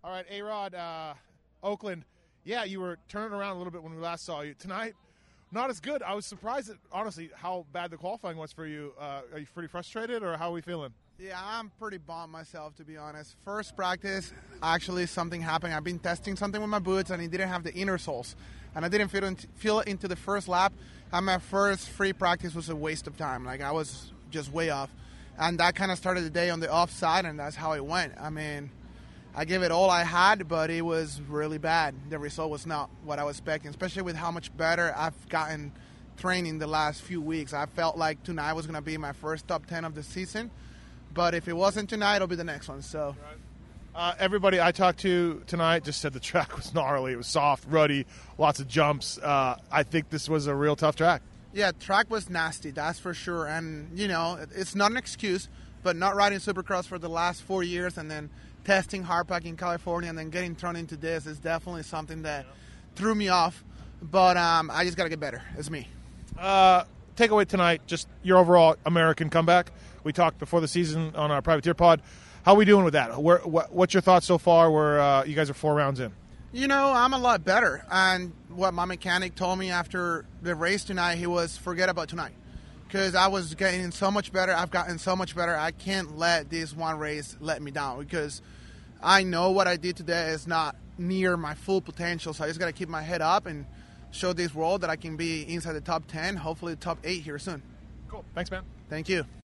All right, A-Rod, Oakland. Yeah, you were turning around a little bit when we last saw you. Tonight, not as good. I was surprised at, honestly, how bad the qualifying was for you. Are you pretty frustrated, or how are we feeling? Yeah, I'm pretty bummed myself, to be honest. First practice, actually something happened. I've been testing something with my boots, and it didn't have the inner soles. And I didn't feel it into the first lap. And my first free practice was a waste of time. Like, I was just way off. And that kind of started the day on the offside, and that's how it went. I mean, I gave it all I had, but it was really bad. The result was not what I was expecting, especially with how much better I've gotten training the last few weeks. I felt like tonight was going to be my first top 10 of the season. But if it wasn't tonight, it'll be the next one. So, everybody I talked to tonight just said the track was gnarly. It was soft, ruddy, lots of jumps. I think this was a real tough track. Yeah, track was nasty, that's for sure. And, you know, it's not an excuse, but not riding Supercross for the last 4 years and then testing hardpack in California and then getting thrown into this is definitely something that threw me off. But I just got to get better. It's me. Takeaway tonight, just your overall American comeback. We talked before the season on our Privateer pod. How are we doing with that? What's your thoughts so far? You guys are 4 rounds in. You know, I'm a lot better. And what my mechanic told me after the race tonight, he was, forget about tonight. Because I was getting so much better. I've gotten so much better. I can't let this one race let me down. Because I know what I did today is not near my full potential. So I just got to keep my head up and show this world that I can be inside the top 10, hopefully the top 8 here soon. Cool. Thanks, man. Thank you.